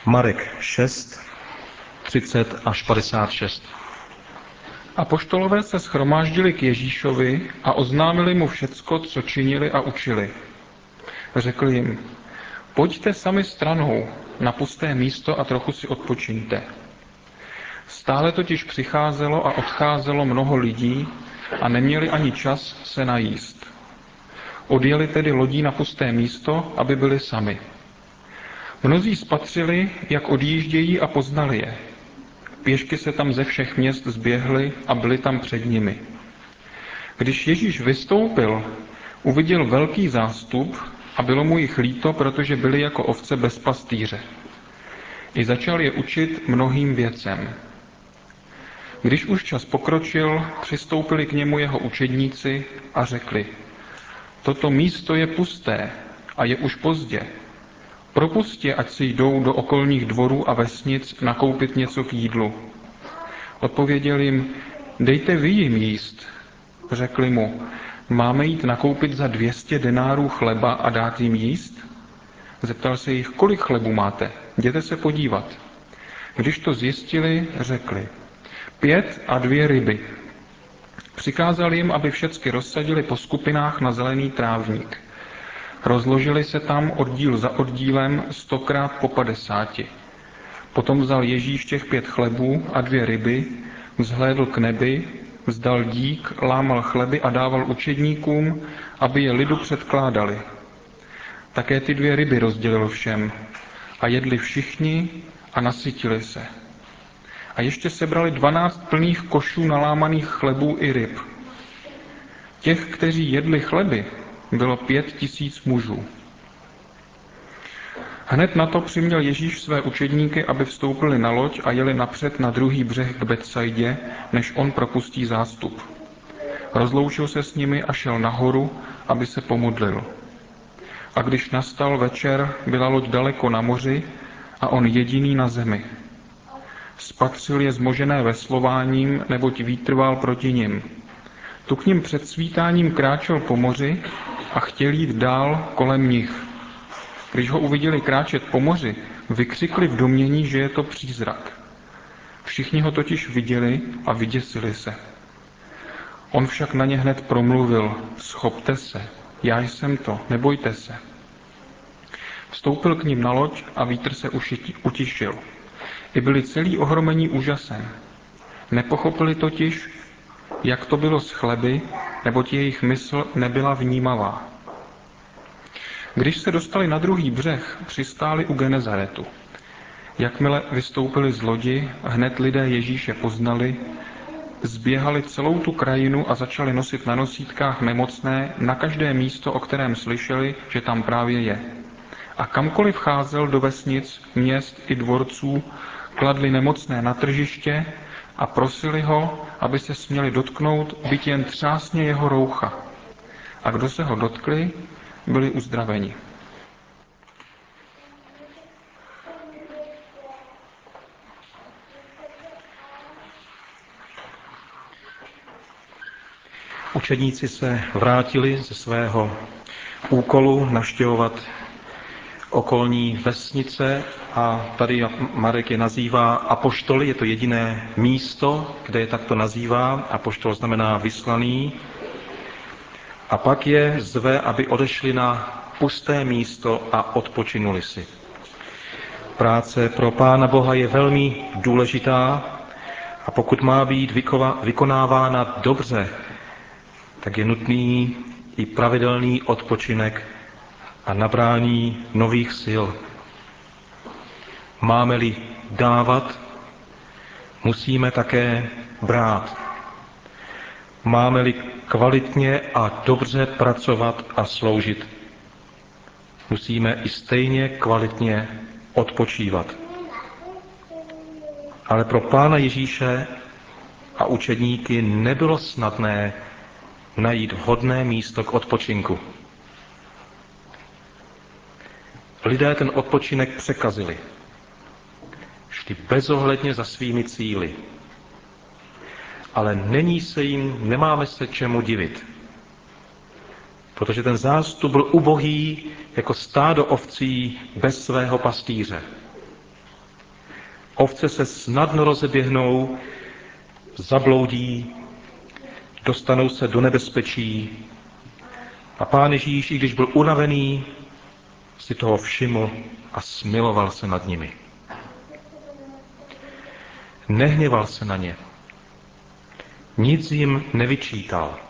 Marek 6, 30 až 56. Apoštolové se shromáždili k Ježíšovi a oznámili mu všecko, co činili a učili. Řekl jim, pojďte sami stranou na pusté místo a trochu si odpočiňte. Stále totiž přicházelo a odcházelo mnoho lidí a neměli ani čas se najíst. Odjeli tedy lodí na pusté místo, aby byli sami. Mnozí spatřili, jak odjíždějí a poznali je. Pěšky se tam ze všech měst zběhly a byli tam před nimi. Když Ježíš vystoupil, uviděl velký zástup a bylo mu jich líto, protože byli jako ovce bez pastýře. I začal je učit mnohým věcem. Když už čas pokročil, přistoupili k němu jeho učedníci a řekli, toto místo je pusté a je už pozdě. Propusťte, ať si jdou do okolních dvorů a vesnic nakoupit něco k jídlu. Odpověděl jim, dejte vy jim jíst. Řekli mu, máme jít nakoupit za 200 denárů chleba a dát jim jíst? Zeptal se jich, kolik chlebu máte? Jděte se podívat. Když to zjistili, řekli, 5 a 2 ryby. Přikázal jim, aby všecky rozsadili po skupinách na zelený trávník. Rozložili se tam oddíl za oddílem 100krát po 50. Potom vzal Ježíš těch 5 chlebů a 2 ryby, vzhlédl k nebi, vzdal dík, lámal chleby a dával učedníkům, aby je lidu předkládali. Také ty 2 ryby rozdělil všem a jedli všichni a nasytili se. A ještě sebrali 12 plných košů nalámaných chlebů i ryb. Těch, kteří jedli chleby, bylo 5 000 mužů. Hned na to přiměl Ježíš své učedníky, aby vstoupili na loď a jeli napřed na druhý břeh k Betsaidě, než on propustí zástup. Rozloučil se s nimi a šel nahoru, aby se pomodlil. A když nastal večer, byla loď daleko na moři a on jediný na zemi. Spatřil je zmožené veslováním, neboť vítr vál proti nim. Tu k nim před svítáním kráčel po moři a chtěl jít dál kolem nich. Když ho uviděli kráčet po moři, vykřikli v domnění, že je to přízrak. Všichni ho totiž viděli a vyděsili se. On však na ně hned promluvil, schopte se, já jsem to, nebojte se. Vstoupil k nim na loď a vítr se utišil. I byli celí ohromení úžasem. Nepochopili totiž, jak to bylo s chleby, neboť jejich mysl nebyla vnímavá. Když se dostali na druhý břeh, přistáli u Genezaretu. Jakmile vystoupili z lodi, hned lidé Ježíše poznali, zběhali celou tu krajinu a začali nosit na nosítkách nemocné na každé místo, o kterém slyšeli, že tam právě je. A kamkoliv vcházel do vesnic, měst i dvorců, kladli nemocné na tržiště a prosili ho, aby se směli dotknout, byť jen třásně jeho roucha. A kdo se ho dotkli, byli uzdraveni. Učedníci se vrátili ze svého úkolu navštěvovat okolní vesnice a tady Marek je nazývá apoštoly, je to jediné místo, kde je takto nazývá. Apoštol znamená vyslaný. A pak je zve, aby odešli na pusté místo a odpočinuli si. Práce pro Pána Boha je velmi důležitá a pokud má být vykonávána dobře, tak je nutný i pravidelný odpočinek a nabrání nových sil. Máme-li dávat, musíme také brát. Máme-li kvalitně a dobře pracovat a sloužit, musíme i stejně kvalitně odpočívat. Ale pro Pána Ježíše a učedníky nebylo snadné najít vhodné místo k odpočinku. Lidé ten odpočinek překazili. Šli bezohledně za svými cíli. Ale nemáme se čemu divit. Protože ten zástup byl ubohý jako stádo ovcí bez svého pastýře. Ovce se snadno rozeběhnou, zabloudí, dostanou se do nebezpečí. A Pán Ježíš, i když byl unavený, si toho všiml a smiloval se nad nimi. Nehněval se na ně. Nic jim nevyčítal,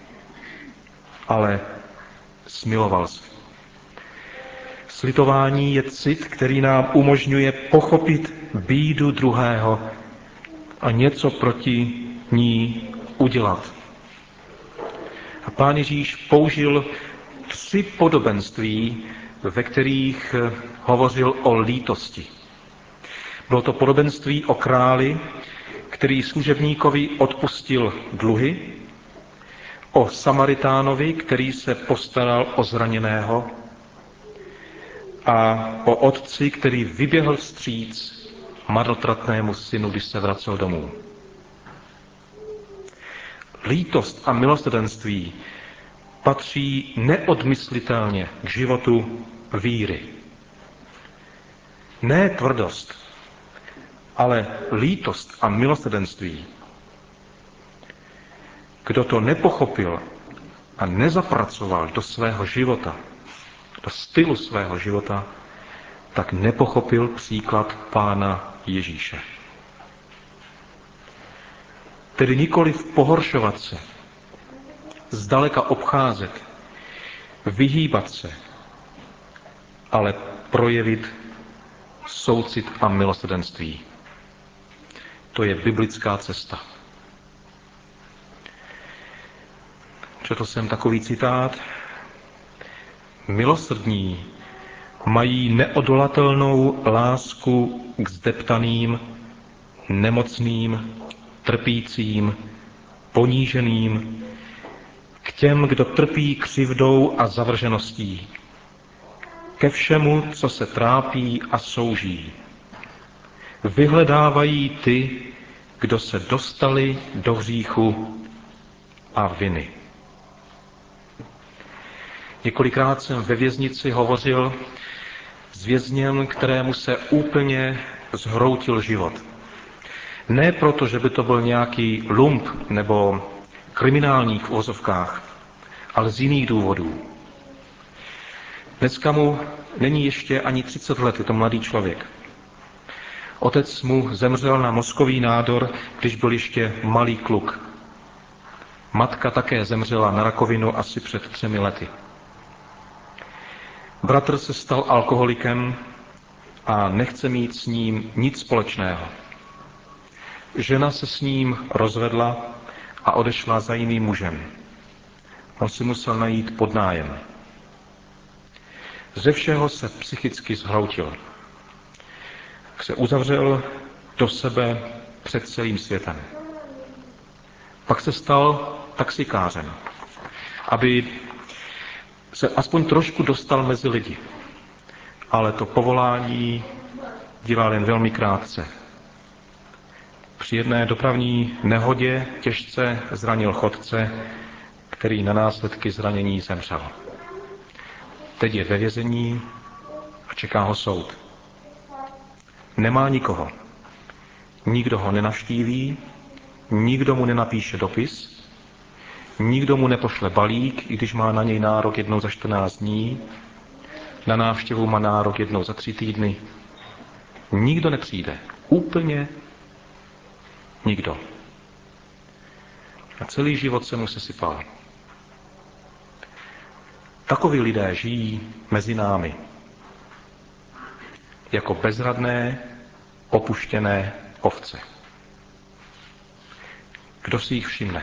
ale smiloval se. Slitování je cit, který nám umožňuje pochopit bídu druhého a něco proti ní udělat. A Pán Ježíš použil 3 podobenství, ve kterých hovořil o lítosti. Bylo to podobenství o králi, který služebníkovi odpustil dluhy, o Samaritánovi, který se postaral o zraněného, a o otci, který vyběhl vstříc marnotratnému synu, když se vracel domů. Lítost a milosrdenství patří neodmyslitelně k životu víry. Ne tvrdost, ale lítost a milosrdenství. Kdo to nepochopil a nezapracoval do svého života, do stylu svého života, tak nepochopil příklad Pána Ježíše. Tedy nikoliv pohoršovat se, zdaleka obcházet, vyhýbat se, ale projevit soucit a milosrdenství. To je biblická cesta. Četl jsem takový citát. Milosrdní mají neodolatelnou lásku k zdeptaným, nemocným, trpícím, poníženým, k těm, kdo trpí křivdou a zavržeností, ke všemu, co se trápí a souží. Vyhledávají ty, kdo se dostali do hříchu a viny. Několikrát jsem ve věznici hovořil s vězněm, kterému se úplně zhroutil život. Ne proto, že by to byl nějaký lump nebo kriminálník v uvozovkách, ale z jiných důvodů. Dneska mu není ještě ani 30 let, je to mladý člověk. Otec mu zemřel na mozkový nádor, když byl ještě malý kluk. Matka také zemřela na rakovinu asi před 3 lety. Bratr se stal alkoholikem a nechce mít s ním nic společného. Žena se s ním rozvedla a odešla za jiným mužem. On si musel najít podnájem. Ze všeho se psychicky zhroutil. Se uzavřel do sebe před celým světem. Pak se stal taxikářem, aby se aspoň trošku dostal mezi lidi. Ale to povolání dělal jen velmi krátce. Při jedné dopravní nehodě těžce zranil chodce, který na následky zranění zemřel. Teď je ve vězení a čeká ho soud. Nemá nikoho. Nikdo ho nenavštíví, nikdo mu nenapíše dopis, nikdo mu nepošle balík, i když má na něj nárok jednou za 14 dní, na návštěvu má nárok jednou za 3 týdny. Nikdo nepřijde. Úplně nikdo. A celý život se mu sesypal. Takoví lidé žijí mezi námi. Jako bezradné, opuštěné ovce. Kdo si jich všimne?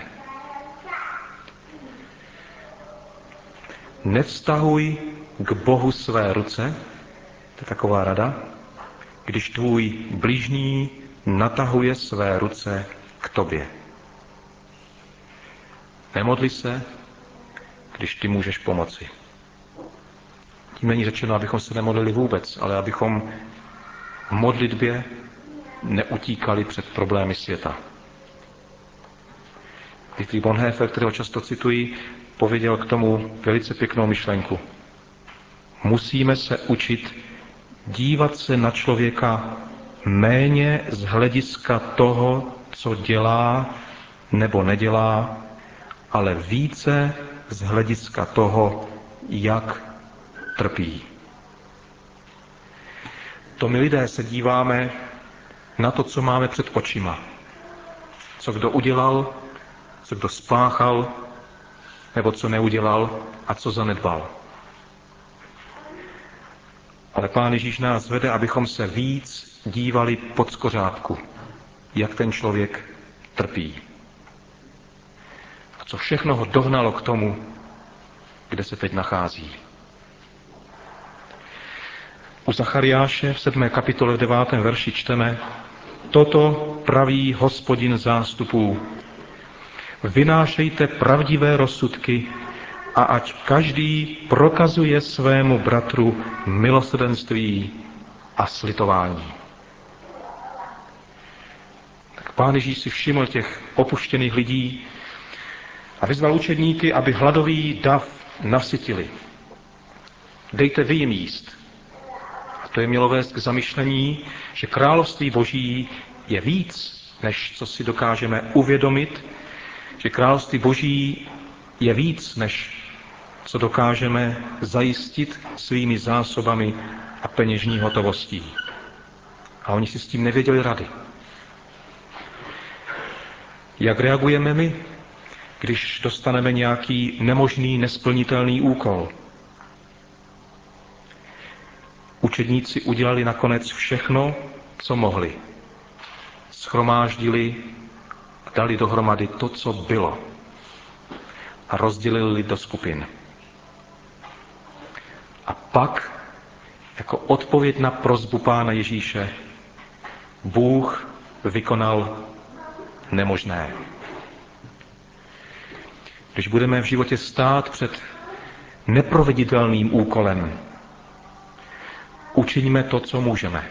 Nevztahuj k Bohu své ruce, to je taková rada, když tvůj bližní natahuje své ruce k tobě. Nemodli se, když ty můžeš pomoci. Tím není řečeno, abychom se nemodlili vůbec, ale abychom v modlitbě neutíkali před problémy světa. Dietrich Bonhoeffer, kterého často cituji, pověděl k tomu velice pěknou myšlenku. Musíme se učit dívat se na člověka méně z hlediska toho, co dělá nebo nedělá, ale více z hlediska toho, jak trpí. To my lidé se díváme na to, co máme před očima. Co kdo udělal, co kdo spáchal, nebo co neudělal a co zanedbal. Ale Pán Ježíš nás vede, abychom se víc dívali pod skořápku, jak ten člověk trpí. A co všechno ho dohnalo k tomu, kde se teď nachází. U Zachariáše v 7. kapitole v 9. verši čteme: Toto praví Hospodin zástupů. Vynášejte pravdivé rozsudky a ať každý prokazuje svému bratru milosrdenství a slitování. Tak Pán Ježíš si všiml těch opuštěných lidí a vyzval učedníky, aby hladový dav nasytili. Dejte vy jim jíst. A to je mělo vést k zamyšlení, že království Boží je víc, než co si dokážeme uvědomit, že království Boží je víc, než co dokážeme zajistit svými zásobami a peněžní hotovostí. A oni si s tím nevěděli rady. Jak reagujeme my, když dostaneme nějaký nemožný, nesplnitelný úkol? Učedníci udělali nakonec všechno, co mohli. Shromáždili a dali dohromady to, co bylo. A rozdělili do skupin. A pak, jako odpověď na prosbu Pána Ježíše, Bůh vykonal nemožné. Když budeme v životě stát před neproveditelným úkolem, učiňme to, co můžeme.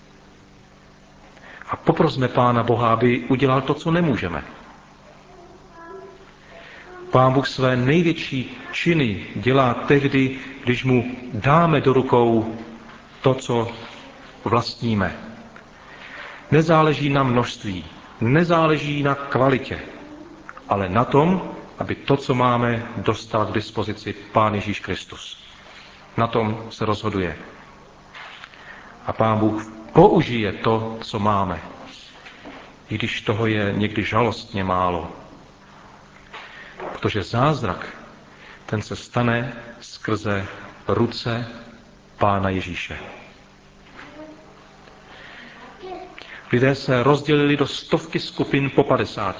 A poprosme Pána Boha, aby udělal to, co nemůžeme. Pán Bůh své největší činy dělá tehdy, když mu dáme do rukou to, co vlastníme. Nezáleží na množství, nezáleží na kvalitě, ale na tom, aby to, co máme, dostal k dispozici Pán Ježíš Kristus. Na tom se rozhoduje. A Pán Bůh použije to, co máme, i když toho je někdy žalostně málo. Protože zázrak, ten se stane skrze ruce Pána Ježíše. Lidé se rozdělili do 100 skupin po 50.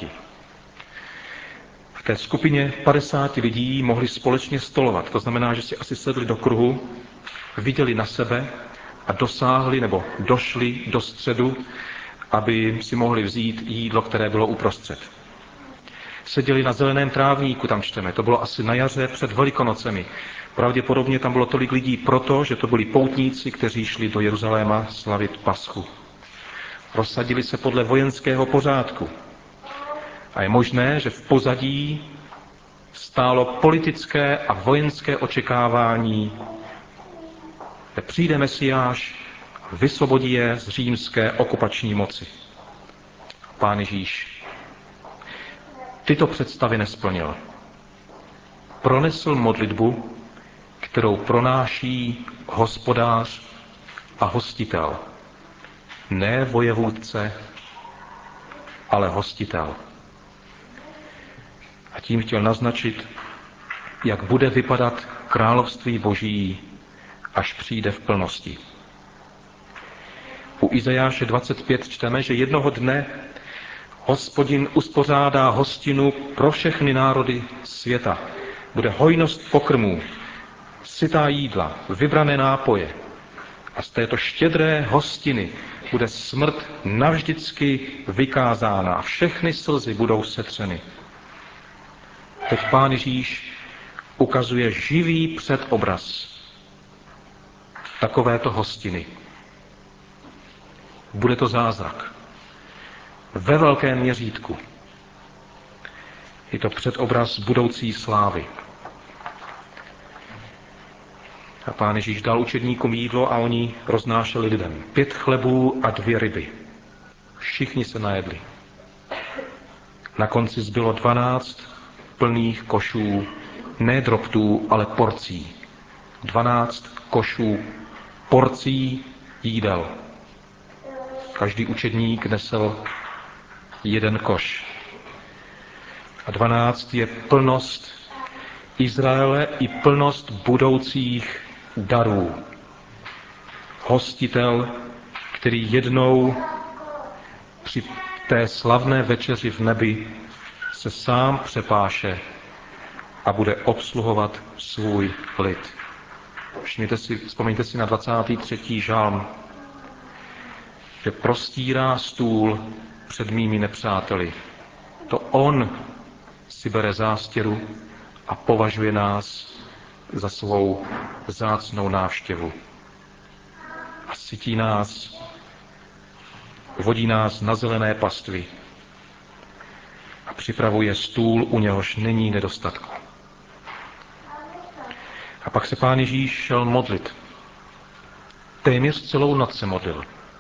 V té skupině 50 lidí mohli společně stolovat. To znamená, že si asi sedli do kruhu, viděli na sebe a dosáhli nebo došli do středu, aby si mohli vzít jídlo, které bylo uprostřed. Seděli na zeleném trávníku, tam čteme. To bylo asi na jaře před Velikonocemi. Pravděpodobně tam bylo tolik lidí proto, že to byli poutníci, kteří šli do Jeruzaléma slavit Paschu. Rozsadili se podle vojenského pořádku. A je možné, že v pozadí stálo politické a vojenské očekávání, že přijde Mesiáš a vysvobodí je z římské okupační moci. Pán Ježíš tyto představy nesplnil. Pronesl modlitbu, kterou pronáší hospodář a hostitel. Ne vojevůdce, ale hostitel. A tím chtěl naznačit, jak bude vypadat království Boží, až přijde v plnosti. U Izajáše 25 čteme, že jednoho dne Hospodin uspořádá hostinu pro všechny národy světa. Bude hojnost pokrmů, sytá jídla, vybrané nápoje. A z této štědré hostiny bude smrt navždycky vykázána a všechny slzy budou setřeny. Teď Pán Ježíš ukazuje živý předobraz takovéto hostiny. Bude to zázrak. Ve velkém měřítku. Je to předobraz budoucí slávy. A Pán Ježíš dal učedníkům jídlo a oni roznášeli lidem. 5 chlebů a 2 ryby. Všichni se najedli. Na konci zbylo 12 plných košů, ne drobtů, ale porcí. 12 košů porcí jídel. Každý učedník nesl 1 koš. A 12 je plnost Izraele i plnost budoucích darů. Hostitel, který jednou při té slavné večeři v nebi se sám přepáše a bude obsluhovat svůj lid. Vzpomeňte si na 23. žálm, že prostírá stůl před mými nepřáteli. To on si bere zástěru a považuje nás za svou vzácnou návštěvu. A sytí nás, vodí nás na zelené pastvy a připravuje stůl, u něhož není nedostatku. A pak se Pán Ježíš šel modlit. Téměř celou noc se modlil.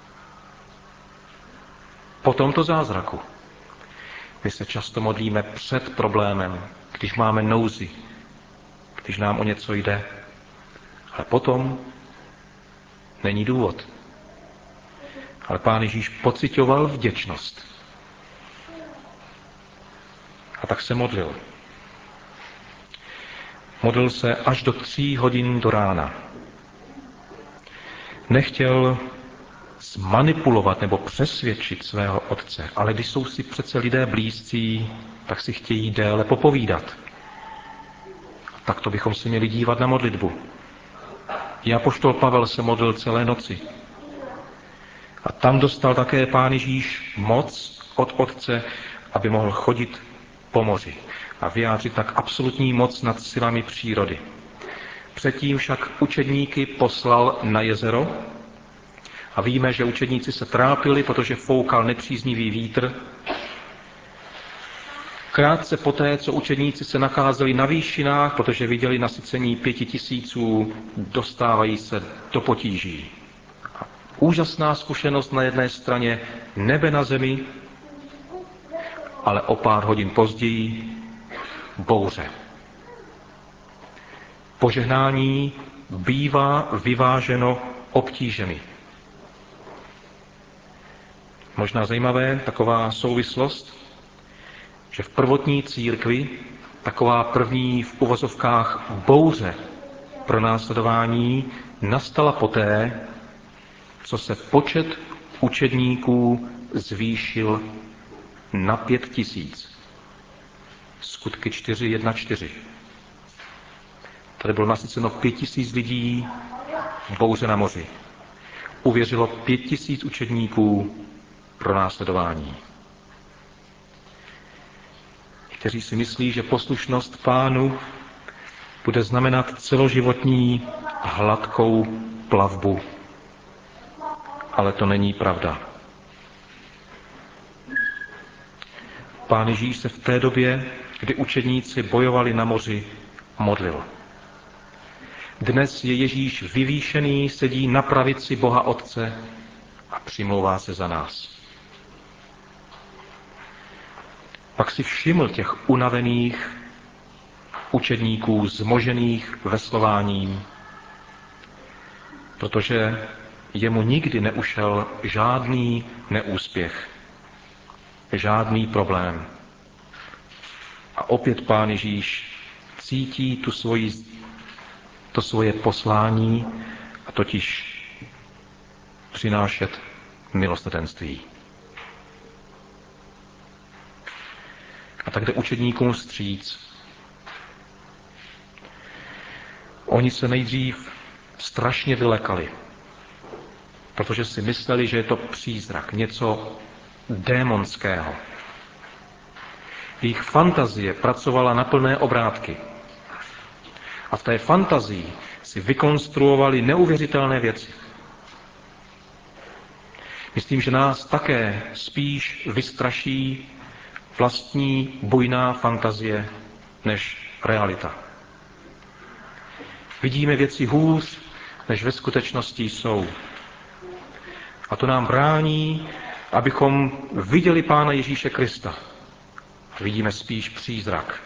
Po tomto zázraku. My se často modlíme před problémem, když máme nouzi, když nám o něco jde. Ale potom není důvod. Ale Pán Ježíš pociťoval vděčnost. A tak se modlil. Modlil se až do 3 hodin do rána. Nechtěl zmanipulovat nebo přesvědčit svého otce, ale když jsou si přece lidé blízcí, tak si chtějí déle popovídat. Tak to bychom se měli dívat na modlitbu. I apoštol Pavel se modlil celé noci. A tam dostal také Pán Ježíš moc od Otce, aby mohl chodit po moři a vyjádřit tak absolutní moc nad silami přírody. Předtím však učedníky poslal na jezero a víme, že učedníci se trápili, protože foukal nepříznivý vítr. Krátce poté, co učedníci se nacházeli na výšinách, protože viděli nasycení 5000, dostávají se do potíží. Úžasná zkušenost na jedné straně nebe na zemi, ale o pár hodin později bouře. Požehnání bývá vyváženo obtížemi. Možná zajímavé taková souvislost, že v prvotní církvi taková první v uvozovkách bouře pronásledování nastala poté, co se počet učedníků zvýšil na 5000. Skutky 4:1-4. Tady bylo nasyceno 5000 lidí v bouře na moři. Uvěřilo 5000 učedníků pro následování. Kteří si myslí, že poslušnost Pánu bude znamenat celoživotní hladkou plavbu. Ale to není pravda. Pán Ježíš se v té době, kdy učedníci bojovali na moři, modlil. Dnes je Ježíš vyvýšený, sedí na pravici Boha Otce a přimlouvá se za nás. Pak si všiml těch unavených učedníků, zmožených veslováním, protože jemu nikdy neušel žádný neúspěch, žádný problém. A opět Pán Ježíš cítí to svoje poslání, a totiž přinášet milosrdenství. A tak jde učedníkům vstříc. Oni se nejdřív strašně vylekali, protože si mysleli, že je to přízrak, něco démonského. Jejich fantazie pracovala na plné obrátky. A v té fantazii si vykonstruovali neuvěřitelné věci. Myslím, že nás také spíš vystraší vlastní bujná fantazie než realita. Vidíme věci hůř, než ve skutečnosti jsou. A to nám brání, abychom viděli Pána Ježíše Krista. Vidíme spíš přízrak.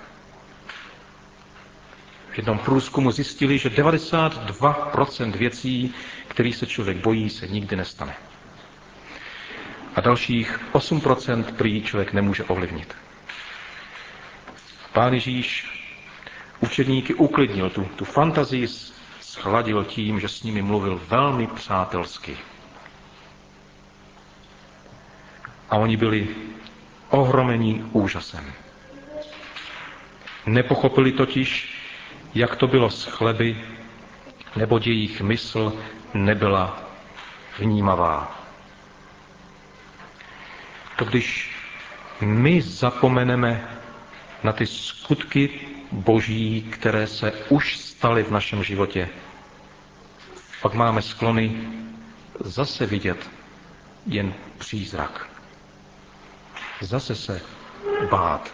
V jednom průzkumu zjistili, že 92% věcí, kterých se člověk bojí, se nikdy nestane. A dalších 8% prý člověk nemůže ovlivnit. Pán Ježíš učedníky uklidnil, tu fantazii schladil tím, že s nimi mluvil velmi přátelsky. A oni byli ohromeni úžasem. Nepochopili totiž, jak to bylo s chleby, neboť jejich mysl nebyla vnímavá. To když my zapomeneme na ty skutky Boží, které se už staly v našem životě, pak máme sklony zase vidět jen přízrak. Zase se bát.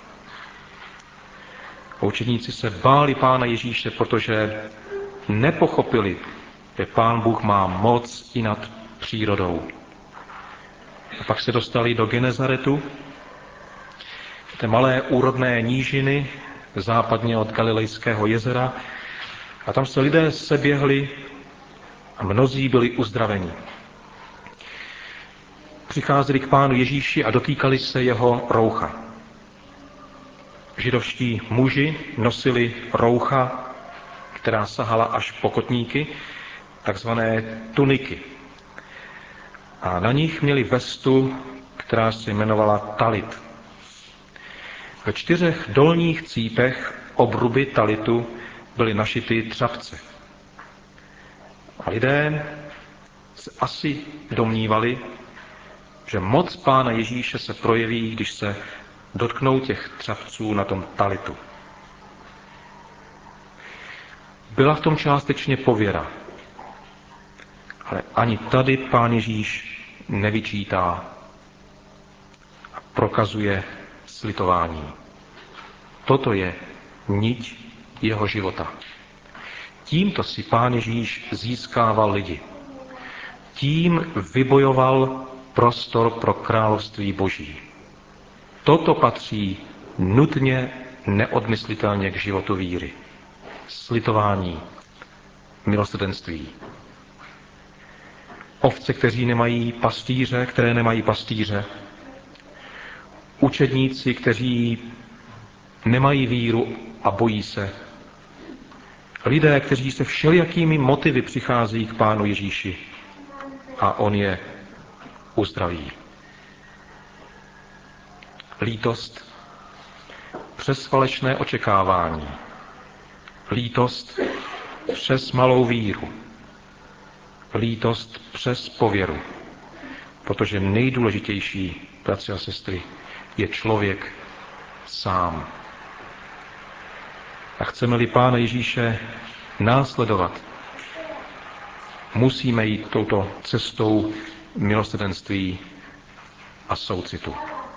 Učedníci se báli Pána Ježíše, protože nepochopili, že Pán Bůh má moc i nad přírodou. A pak se dostali do Genezaretu, té malé úrodné nížiny západně od Galilejského jezera, a tam se lidé seběhli a mnozí byli uzdraveni. Přicházeli k Pánu Ježíši a dotýkali se jeho roucha. Židovští muži nosili roucha, která sahala až po kotníky, takzvané tuniky. A na nich měli vestu, která se jmenovala talit. Ve 4 dolních cípech obruby talitu byly našity třapce. A lidé se asi domnívali, že moc Pána Ježíše se projeví, když se dotknou těch třapců na tom talitu. Byla v tom částečně pověra, ale ani tady Pán Ježíš nevyčítá a prokazuje slitování. Toto je niť jeho života. Tímto si Pán Ježíš získával lidi. Tím vybojoval prostor pro království Boží. Toto patří nutně, neodmyslitelně k životu víry. Slitování, milosrdenství. Ovce, které nemají pastýře. Učedníci, kteří nemají víru a bojí se. Lidé, kteří se všelijakými motivy přicházejí k Pánu Ježíši a on je uzdraví. Lítost přes falešné očekávání. Lítost přes malou víru. Lítost přes pověru. Protože nejdůležitější, bratři a sestry, je člověk sám. A chceme-li Pána Ježíše následovat, musíme jít touto cestou milosrdenství a soucitu.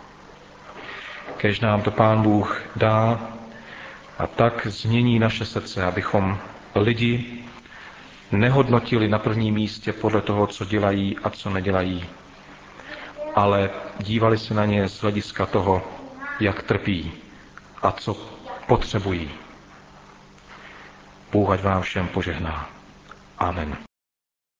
Kéž nám to Pán Bůh dá a tak změní naše srdce, abychom lidi nehodnotili na prvním místě podle toho, co dělají a co nedělají, ale dívali se na ně z hlediska toho, jak trpí a co potřebují. Bůh ať vám všem požehná. Amen.